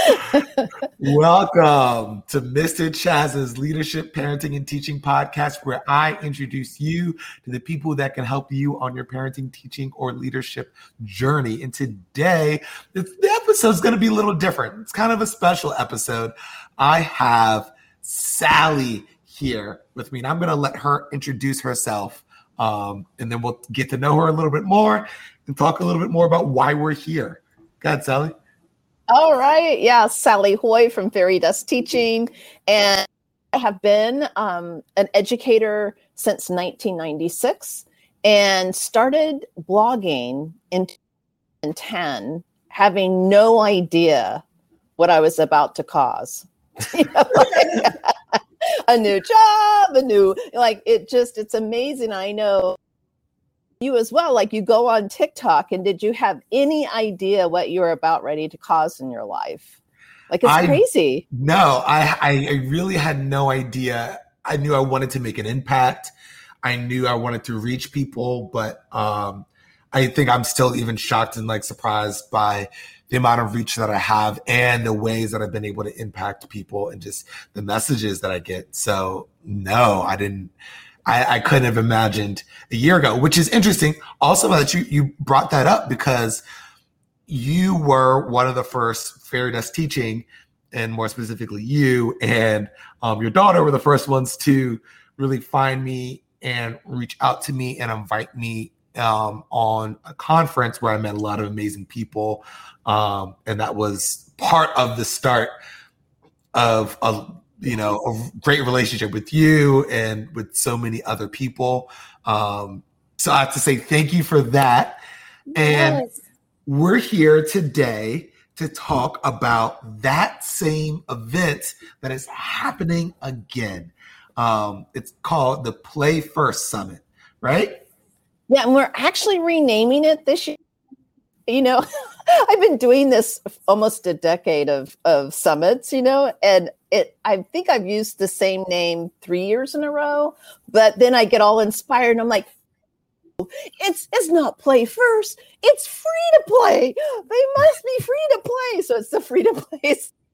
Welcome to Mr. Chaz's Leadership, Parenting, and Teaching podcast, where I introduce you to the people that can help you on your parenting, teaching, or leadership journey. And today, the episode is going to be a little different. It's kind of a special episode. I have Sally here with me, and I'm going to let her introduce herself, and then we'll get to know her a little bit more and talk a little bit more about why we're here. Go ahead, Sally. All right. Yeah. Sally Hoy from Fairy Dust Teaching. And I have been an educator since 1996 and started blogging in 2010, having no idea what I was about to cause. A new job, it's amazing. I know you as well, like you go on TikTok, and did you have any idea what you were about ready to cause in your life? Like, it's crazy. No, I really had no idea. I knew I wanted to make an impact. I knew I wanted to reach people, but I think I'm still even shocked and surprised by the amount of reach that I have and the ways that I've been able to impact people and just the messages that I get. So no, I couldn't have imagined a year ago, which is interesting. Also, that you brought that up because you were one of the first Fairy Dust Teaching, and more specifically you and your daughter were the first ones to really find me and reach out to me and invite me on a conference where I met a lot of amazing people. And that was part of the start of a great relationship with you and with so many other people. So I have to say thank you for that. And Yes. We're here today to talk about that same event that is happening again. It's called the Play First Summit, right? Yeah, and we're actually renaming it this year. I've been doing this almost a decade of summits, and I think I've used the same name 3 years in a row, but then I get all inspired and I'm like, it's not Play First, it's free to play. They must be free to play. So it's the free to play.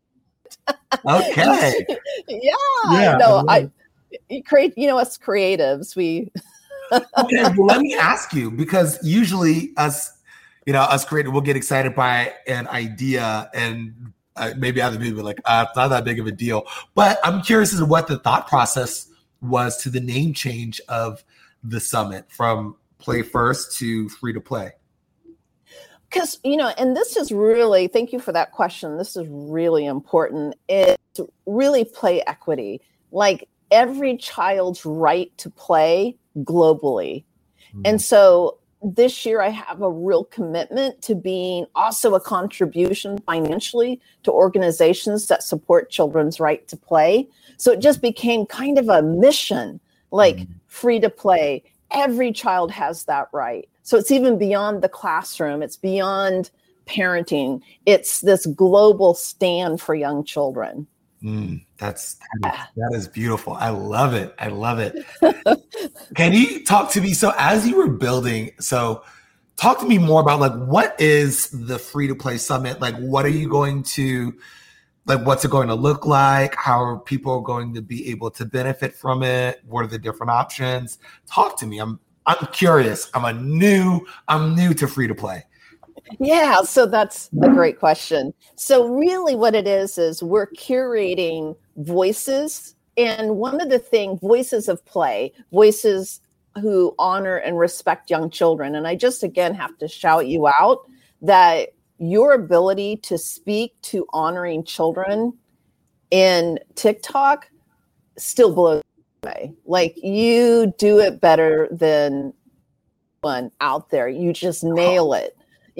Okay. Yeah. No, us creatives, we. Okay, well, let me ask you, because usually us creators will get excited by an idea and maybe other people are like, it's not that big of a deal. But I'm curious as to what the thought process was to the name change of the summit from Play First to Free to Play. Because, and this is really, thank you for that question. This is really important. It's really play equity, like every child's right to play globally. Mm-hmm. And so this year I have a real commitment to being also a contribution financially to organizations that support children's right to play. So it just became kind of a mission, free to play. Every child has that right. So it's even beyond the classroom. It's beyond parenting. It's this global stand for young children. That is beautiful. I love it. Can you talk to me? So as you were building, talk to me more about what is the Free to Play Summit? What are you going to, what's it going to look like? How are people going to be able to benefit from it? What are the different options? Talk to me. I'm curious. I'm new to Free to Play. Yeah, so that's a great question. So really what it is we're curating voices. And one of the things, voices of play, voices who honor and respect young children. And I just, again, have to shout you out that your ability to speak to honoring children in TikTok still blows me away. You do it better than one out there. You just nail it.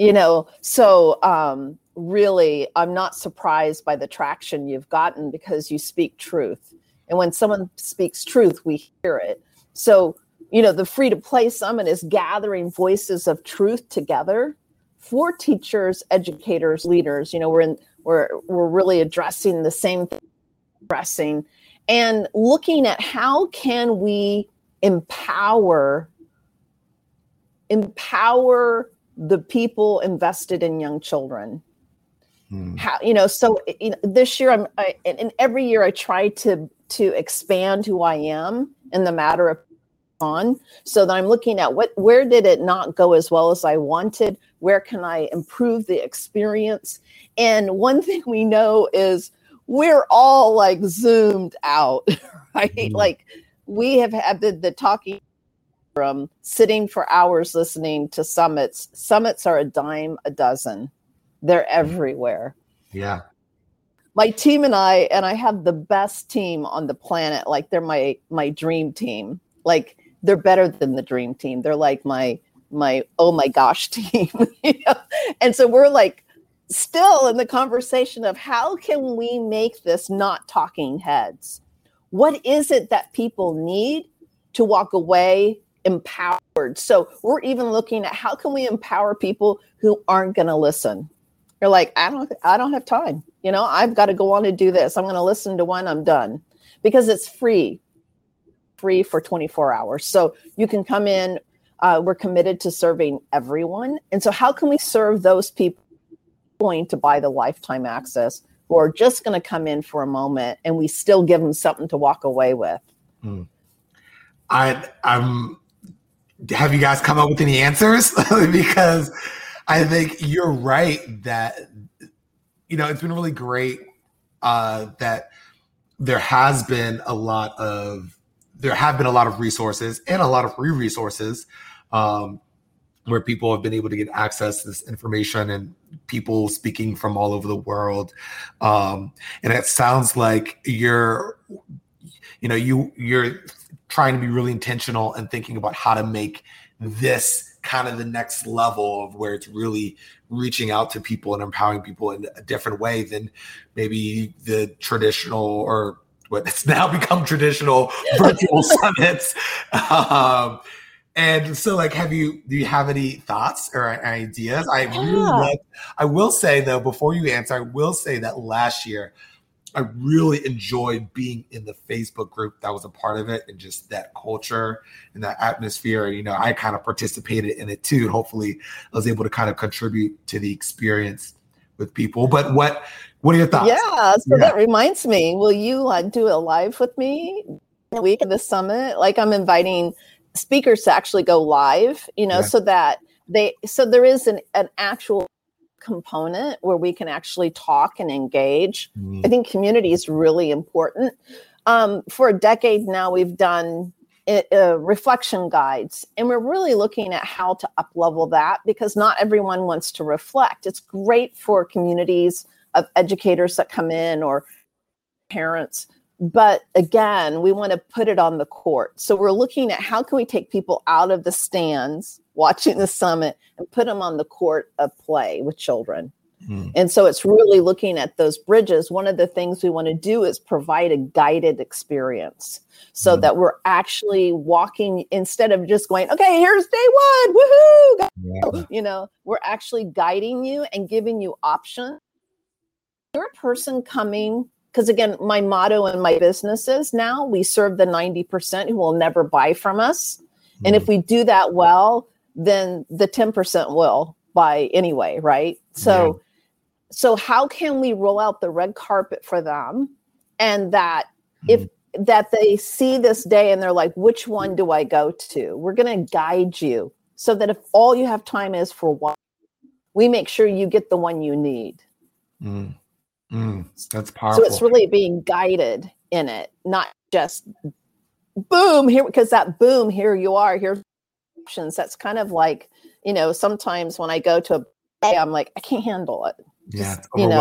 So really, I'm not surprised by the traction you've gotten because you speak truth. And when someone speaks truth, we hear it. So, the Free to Play Summit is gathering voices of truth together for teachers, educators, leaders. We're really addressing the same thing, and looking at how can we empower the people invested in young children. How, so this year and every year I try to expand who I am in the matter of on, so that I'm looking at where did it not go as well as I wanted? Where can I improve the experience? And one thing we know is we're all like zoomed out, right? Like we have had the talking from sitting for hours listening to summits. Summits are a dime a dozen. They're everywhere. Yeah. My team and I have the best team on the planet. Like they're my dream team. Like they're better than the dream team. They're like my oh my gosh team. And so we're like still in the conversation of how can we make this not talking heads? What is it that people need to walk away empowered? So we're even looking at how can we empower people who aren't going to listen? You're like, I don't have time. I've got to go on and do this. I'm going to listen to one. I'm done, because it's free for 24 hours. So you can come in. We're committed to serving everyone. And so how can we serve those people going to buy the lifetime access who are just going to come in for a moment, and we still give them something to walk away with? Have you guys come up with any answers? Because I think you're right that, it's been really great that there have been a lot of resources and a lot of free resources where people have been able to get access to this information, and people speaking from all over the world. And it sounds like you're trying to be really intentional and thinking about how to make this kind of the next level of where it's really reaching out to people and empowering people in a different way than maybe the traditional, or what has now become traditional, virtual summits. And so do you have any thoughts or ideas? I will say though, before you answer, I will say that last year, I really enjoyed being in the Facebook group that was a part of it, and just that culture and that atmosphere. I kind of participated in it too. Hopefully I was able to kind of contribute to the experience with people. But what are your thoughts? Yeah. So that reminds me, will you do a live with me the week of the summit? Like I'm inviting speakers to actually go live, so that there is an actual component where we can actually talk and engage. I think community is really important. For a decade now, we've done reflection guides, and we're really looking at how to up-level that, because not everyone wants to reflect. It's great for communities of educators that come in or parents, but again, we want to put it on the court. So we're looking at how can we take people out of the stands watching the summit and put them on the court of play with children. And so it's really looking at those bridges. One of the things we want to do is provide a guided experience, so that we're actually walking, instead of just going, okay, here's day one, woohoo! We're actually guiding you and giving you options. You're a person coming, because again, my motto in my business is now we serve the 90% who will never buy from us. And if we do that well, then the 10% will buy anyway, right? So how can we roll out the red carpet for them, and that that they see this day and they're like, which one do I go to? We're going to guide you so that if all you have time is for one, we make sure you get the one you need. That's powerful. So it's really being guided in it, not just boom here, because that boom, here you are, here's options. That's kind of like, sometimes when I go to a play, I'm like, I can't handle it. Yeah.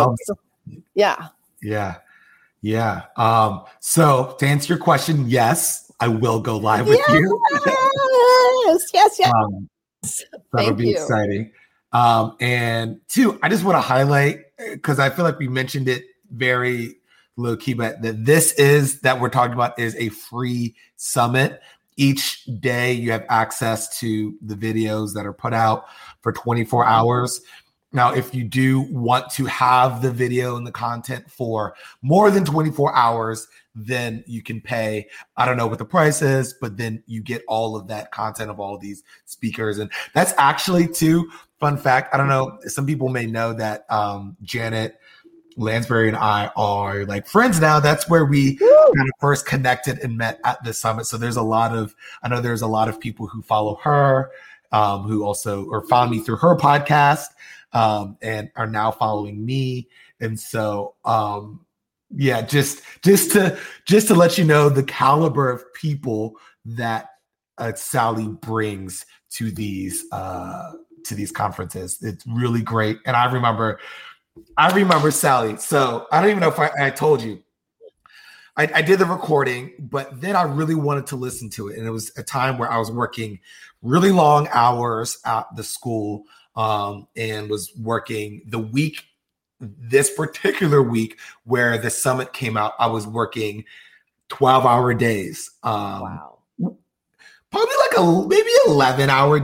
Yeah. So to answer your question, yes, I will go live with you. Yes. That'll be exciting. And two, I just want to highlight, because I feel like we mentioned it very low key, but that we're talking about is a free summit. Each day you have access to the videos that are put out for 24 hours. Now, if you do want to have the video and the content for more than 24 hours, then you can pay. I don't know what the price is, but then you get all of that content of all of these speakers. And that's actually, too, fun fact, I don't know, some people may know that Janet Lansbury and I are like friends now. That's where we kind of first connected and met at the summit. So I know there's a lot of people who follow her, who also, or found me through her podcast, and are now following me. And so, yeah, just to let you know the caliber of people that Sally brings to these conferences. It's really great. And I remember Sally. So I don't even know if I told you. I did the recording, but then I really wanted to listen to it. And it was a time where I was working really long hours at the school, and was working this particular week where the summit came out. I was working 12-hour days. Wow. Probably like maybe 11-hour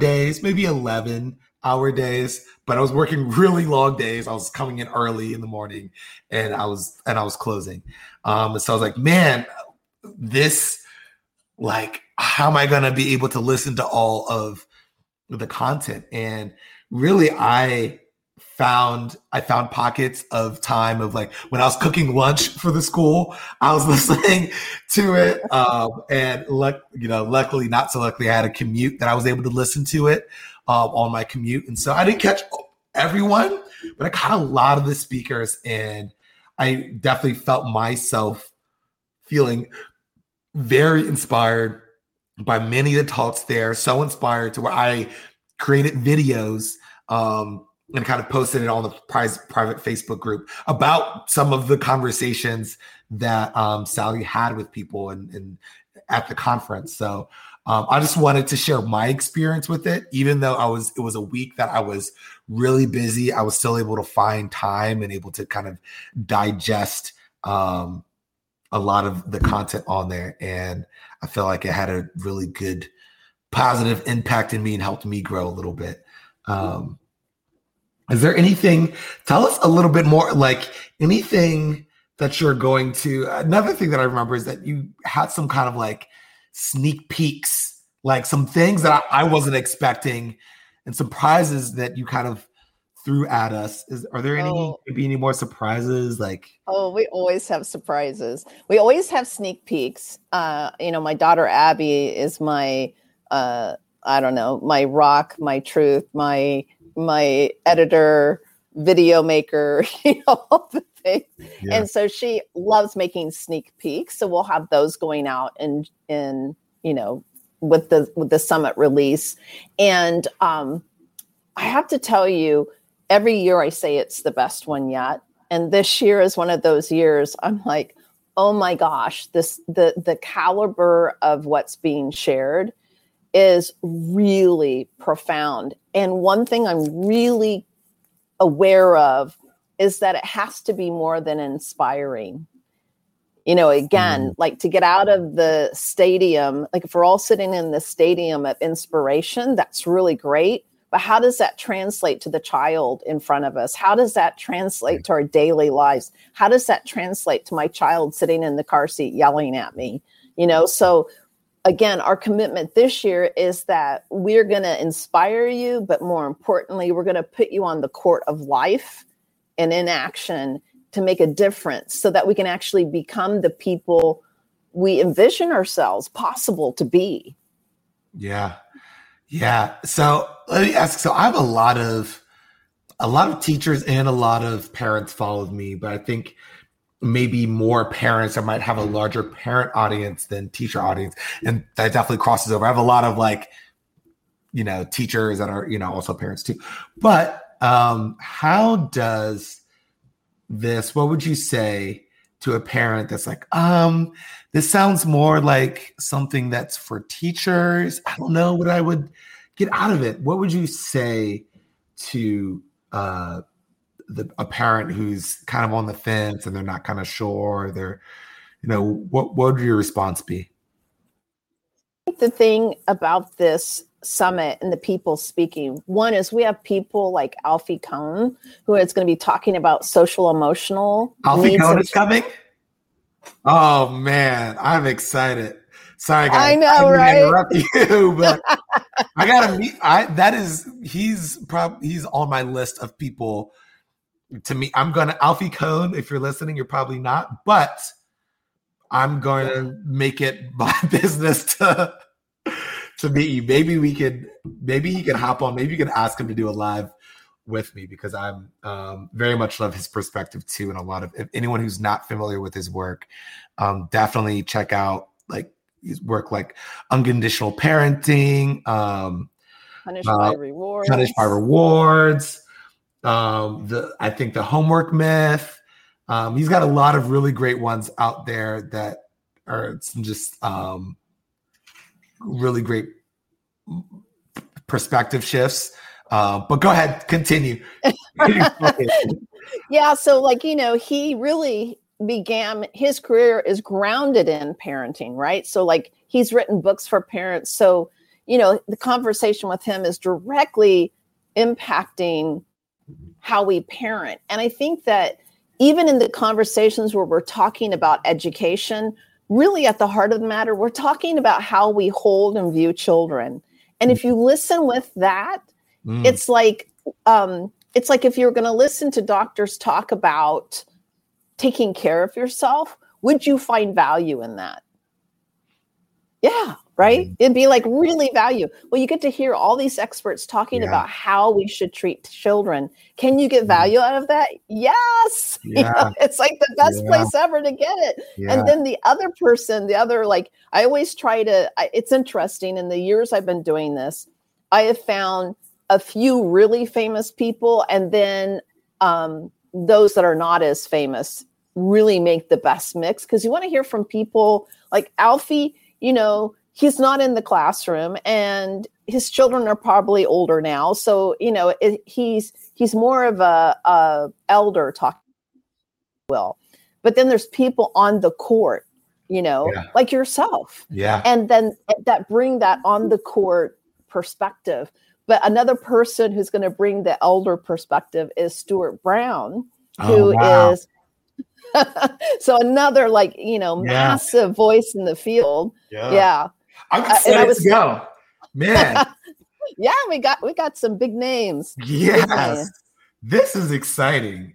days, but I was working really long days. I was coming in early in the morning, and I was closing. So I was like, man, this, like, how am I going to be able to listen to all of the content? And really, I found pockets of time of, like, when I was cooking lunch for the school, I was listening to it. And luckily, not so luckily, I had a commute that I was able to listen to it on my commute. And so I didn't catch everyone, but I caught a lot of the speakers, and I definitely felt myself feeling very inspired by many of the talks there. So inspired to where I created videos, and kind of posted it on the private Facebook group about some of the conversations that Sally had with people and at the conference. So I just wanted to share my experience with it. Even though it was a week that I was really busy, I was still able to find time and able to kind of digest a lot of the content on there. And I feel like it had a really good positive impact in me and helped me grow a little bit. Is there anything, tell us a little bit more, like anything that you're going to, another thing that I remember is that you had some kind of like sneak peeks, like some things that I wasn't expecting and surprises that you kind of threw at us. Are there any more surprises? Like, we always have surprises. We always have sneak peeks. My daughter Abby is my, my rock, my truth, my editor, video maker, all the things. Yeah. And so she loves making sneak peeks. So we'll have those going out in with the summit release. And I have to tell you, every year I say it's the best one yet. And this year is one of those years I'm like, oh my gosh, the caliber of what's being shared is really profound. And one thing I'm really aware of is that it has to be more than inspiring. Like to get out of the stadium, like if we're all sitting in the stadium of inspiration, that's really great. But how does that translate to the child in front of us? How does that translate to our daily lives? How does that translate to my child sitting in the car seat yelling at me? So again, our commitment this year is that we're going to inspire you, but more importantly, we're going to put you on the court of life and in action to make a difference so that we can actually become the people we envision ourselves possible to be. Yeah. Yeah. So let me ask, so I have a lot of teachers and a lot of parents followed me, but I think maybe more parents, I might have a larger parent audience than teacher audience. And that definitely crosses over. I have a lot of teachers that are, also parents too. But how does this, what would you say to a parent that's like, this sounds more like something that's for teachers. I don't know what I would get out of it. What would you say to a parent who's kind of on the fence and they're not kind of sure? They're, what would your response be? The thing about this summit and the people speaking, one is we have people like Alfie Kohn, who is going to be talking about social emotional. Alfie Kohn is coming? Oh man, I'm excited. Sorry, guys. I know, right? Interrupt you, but I gotta meet. He's on my list of people to me, I'm going to Alfie Kohn. If you're listening, you're probably not, but I'm going to make it my business to meet you. Maybe he can hop on. Maybe you can ask him to do a live with me, because I'm very much love his perspective too. And a lot of, if anyone who's not familiar with his work, definitely check out like his work, like Unconditional Parenting, Punished by Rewards. Punished by Rewards. I think the Homework Myth. He's got a lot of really great ones out there that are some just really great perspective shifts. But go ahead, continue. Yeah, so like, he really began, his career is grounded in parenting, right? So like he's written books for parents. So, the conversation with him is directly impacting how we parent. And I think that even in the conversations where we're talking about education, really at the heart of the matter, we're talking about how we hold and view children. And if you listen with that, it's like if you're going to listen to doctors talk about taking care of yourself, would you find value in that? Yeah, right? It'd be like really value. Well, you get to hear all these experts talking about how we should treat children. Can you get value out of that? Yes. Yeah. It's like the best place ever to get it. Yeah. And then the other person, I always try to, it's interesting. In the years I've been doing this, I have found a few really famous people, and then those that are not as famous really make the best mix, because you want to hear from people like Alfie. He's not in the classroom, and his children are probably older now. So, he's more of a elder talking. But then there's people on the court, like yourself. Yeah. And then that bring that on the court perspective. But another person who's going to bring the elder perspective is Stuart Brown, who is so another massive voice in the field. Yeah. I'm excited to go. Man. Yeah, we got some big names. Yes. This is exciting.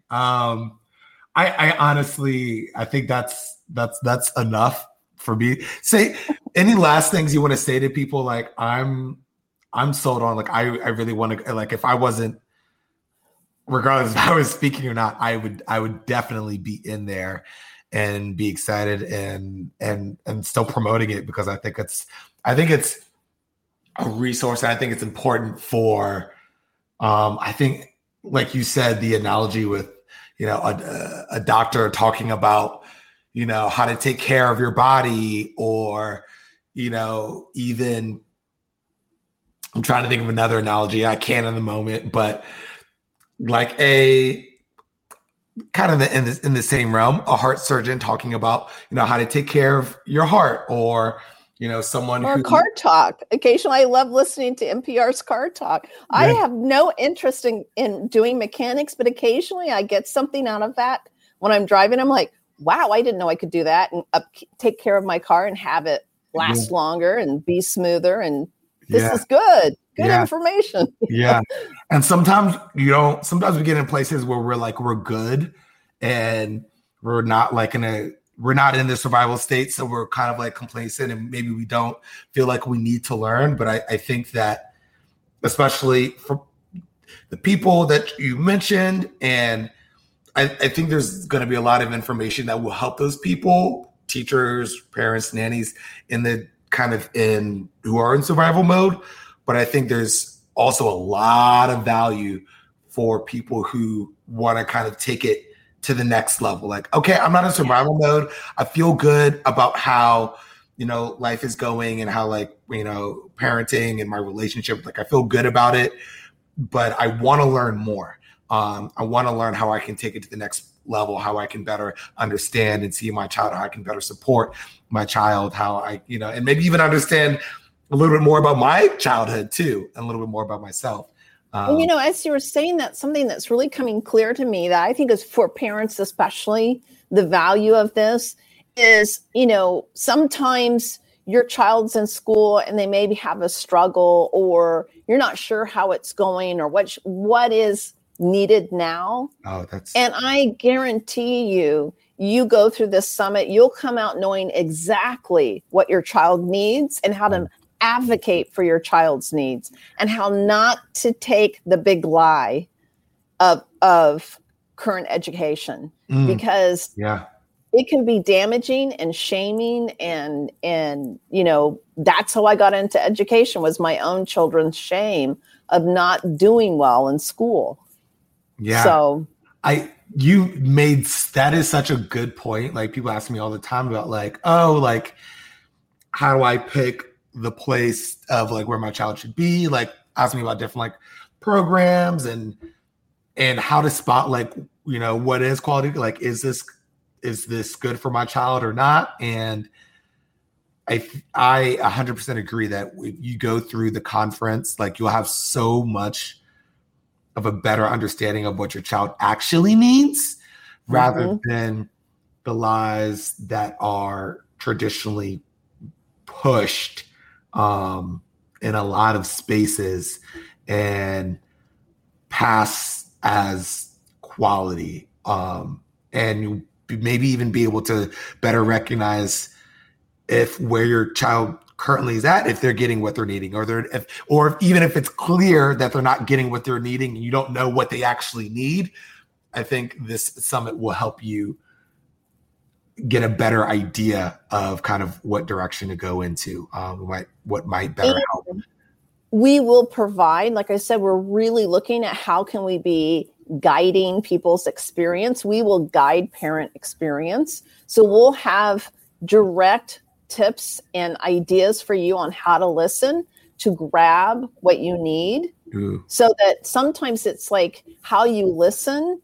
I honestly, I think that's enough for me. Say any last things you want to say to people? Like I'm sold on, like I really want to, like if I wasn't, regardless if I was speaking or not, I would definitely be in there and be excited and still promoting it, because I think it's a resource. And I think it's important for, I think, like you said, the analogy with, a doctor talking about, how to take care of your body, or, even, I'm trying to think of another analogy. I can't in the moment, but like a kind of in the same realm, a heart surgeon talking about, how to take care of your heart, or, someone or Car Talk. Occasionally, I love listening to NPR's Car Talk. Yeah. I have no interest in doing mechanics, but occasionally I get something out of that when I'm driving. I'm like, wow, I didn't know I could do that and take care of my car and have it last longer and be smoother. And this is good information. Yeah. And sometimes sometimes we get in places where we're good and we're not we're not in the survival state. So we're kind of like complacent, and maybe we don't feel like we need to learn. But I think that, especially for the people that you mentioned, and I think there's going to be a lot of information that will help those people, teachers, parents, nannies, who are in survival mode. But I think there's also a lot of value for people who want to kind of take it to the next level. Like, okay, I'm not in survival mode. I feel good about how, life is going, and how parenting and my relationship, I feel good about it, but I want to learn more. I want to learn how I can take it to the next level, how I can better understand and see my child, how I can better support my child, how I, and maybe even understand a little bit more about my childhood too, and a little bit more about myself. As you were saying that, something that's really coming clear to me that I think is for parents, especially the value of this is, sometimes your child's in school and they maybe have a struggle, or you're not sure how it's going, or what is needed now. And I guarantee you go through this summit, you'll come out knowing exactly what your child needs and how to advocate for your child's needs and how not to take the big lie of current education, because it can be damaging and shaming, and that's how I got into education, was my own children's shame of not doing well in school. Yeah. So that is such a good point. Like, people ask me all the time about like, how do I pick the place of like where my child should be? Like, ask me about different like programs and how to spot like, what is quality? Like, is this good for my child or not? And I 100% agree that if you go through the conference, like, you'll have so much of a better understanding of what your child actually needs, rather than the lies that are traditionally pushed in a lot of spaces and pass as quality, and you maybe even be able to better recognize if where your child currently is at, if they're getting what they're needing, or even if it's clear that they're not getting what they're needing and you don't know what they actually need. I think this summit will help you get a better idea of kind of what direction to go into, what might better help. We will provide, like I said, we're really looking at how can we be guiding people's experience. We will guide parent experience. So we'll have direct tips and ideas for you on how to listen, to grab what you need. So that sometimes it's like how you listen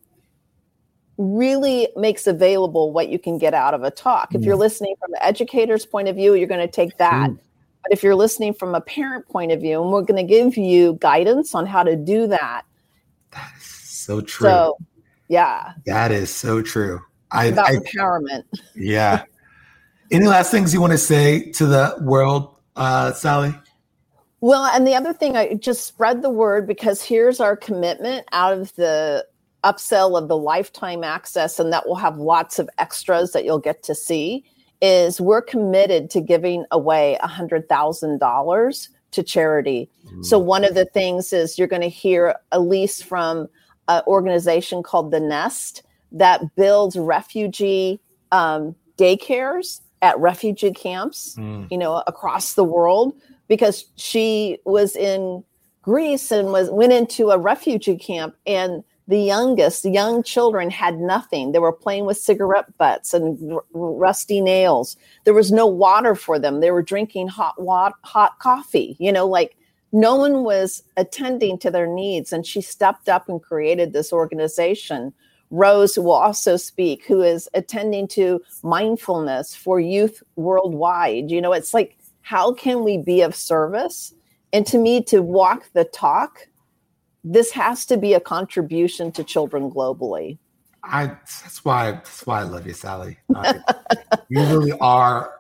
really makes available what you can get out of a talk. If you're listening from the educator's point of view, you're going to take that. But if you're listening from a parent point of view, and we're going to give you guidance on how to do that. That is so true. So, yeah. That is so true. About empowerment. Yeah. Any last things you want to say to the world, Sally? Well, and the other thing, I just spread the word, because here's our commitment out of the upsell of the lifetime access, and that will have lots of extras that you'll get to see, is we're committed to giving away $100,000 to charity. So one of the things is you're going to hear Elise from an organization called The Nest that builds refugee daycares at refugee camps, across the world, because she was in Greece and went into a refugee camp, and the young children had nothing. They were playing with cigarette butts and rusty nails. There was no water for them. They were drinking hot coffee, like no one was attending to their needs. And she stepped up and created this organization. Rose, who will also speak, who is attending to mindfulness for youth worldwide. It's like, how can we be of service? And to me, to walk the talk, this has to be a contribution to children globally. That's why I love you, Sally. You really are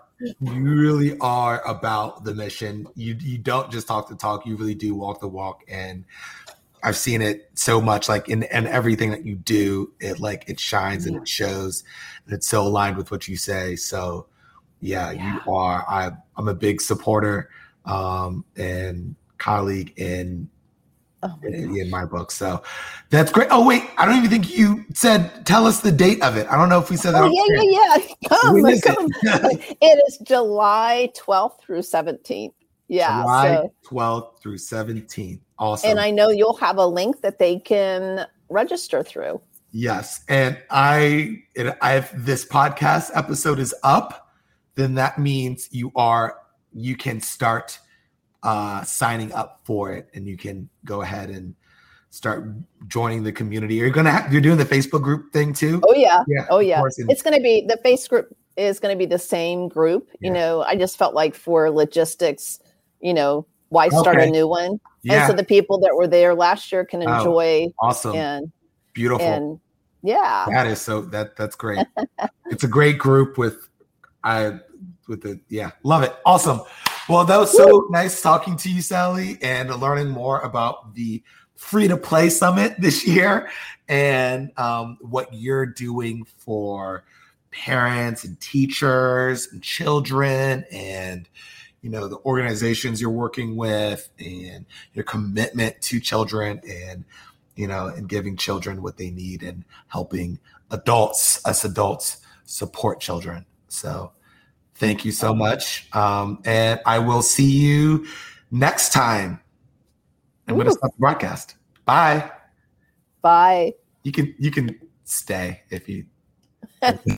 about the mission. You don't just talk the talk. You really do walk the walk. And I've seen it so much, like in everything that you do, it shines and it shows, and it's so aligned with what you say. So yeah. You are. I'm a big supporter and colleague in my book. So that's great. Oh wait, I don't even think you said, tell us the date of it. I don't know if we said that. Come. It is July 12th through 17th. Yeah. July 12th through 17th. Awesome. And I know you'll have a link that they can register through. Yes. And if this podcast episode is up, then that means you can start signing up for it, and you can go ahead and start joining the community. You're doing the Facebook group thing too? Oh yeah. It's going to be, the Facebook group is going to be the same group. I just felt like for logistics, why start a new one? Yeah. And so the people that were there last year can enjoy. Awesome. And beautiful. And yeah. That is that's great. It's a great group love it. Awesome. Well, that was so nice talking to you, Sally, and learning more about the Free to Play Summit this year, and what you're doing for parents and teachers and children, and the organizations you're working with, and your commitment to children, and and giving children what they need, and helping us adults support children. So thank you so much. And I will see you next time. I'm going to stop the broadcast. Bye. Bye. You can stay if you